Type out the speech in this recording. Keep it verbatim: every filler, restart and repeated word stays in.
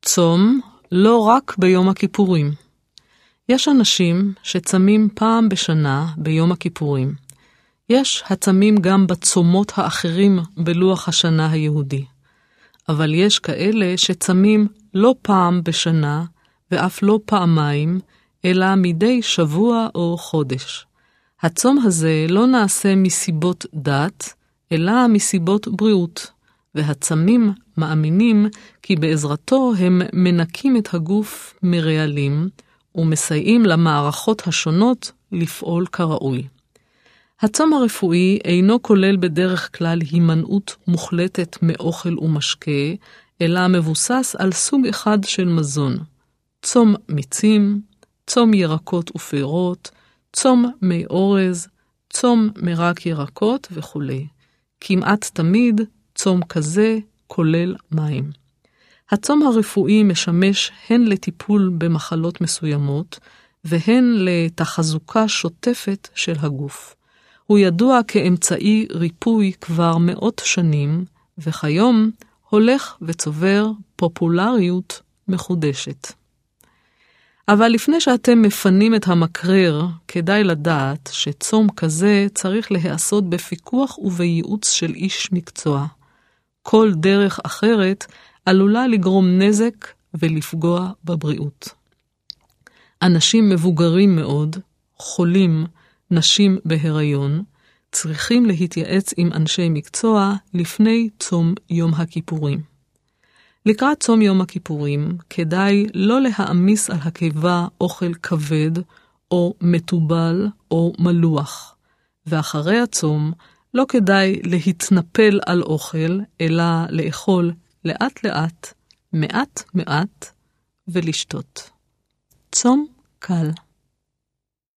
צום לא רק ביום הכיפורים. יש אנשים שצמים פעם בשנה ביום הכיפורים. יש הצמים גם בצומות האחרים בלוח השנה היהודי. אבל יש כאלה שצמים לא פעם בשנה ואף לא פעמיים, אלא מדי שבוע או חודש. הצום הזה לא נעשה מסיבות דת, אלא מסיבות בריאות, והצמים מאמינים כי בעזרתו הם מנקים את הגוף מרעלים, ומסייעים למערכות השונות לפעול כראוי. הצום הרפואי אינו כולל בדרך כלל הימנעות מוחלטת מאוכל ומשקה, אלא מבוסס על סוג אחד של מזון. צום מיצים, צום ירקות ופירות, צום מי אורז, צום מרק ירקות וכו'. כמעט תמיד צום כזה כולל מים. הצום הרפואי משמש הן לטיפול במחלות מסוימות, והן לתחזוקה שוטפת של הגוף. הוא ידוע כאמצעי ריפוי כבר מאות שנים, וכיום הולך וצובר פופולריות מחודשת. אבל לפני שאתם מפנים את המקרר, כדאי לדעת שצום כזה צריך להיעשות בפיקוח ובייעוץ של איש מקצוע. כל דרך אחרת עלולה לגרום נזק ולפגוע בבריאות. אנשים מבוגרים מאוד, חולים, נשים בהיריון, צריכים להתייעץ עם אנשי מקצוע לפני צום יום הכיפורים. לקראת צום יום הכיפורים, כדאי לא להעמיס על הקיבה אוכל כבד או מטובל או מלוח. ואחרי הצום, לא כדאי להתנפל על אוכל, אלא לאכול לאט לאט, מעט מעט, ולשתות. צום קל.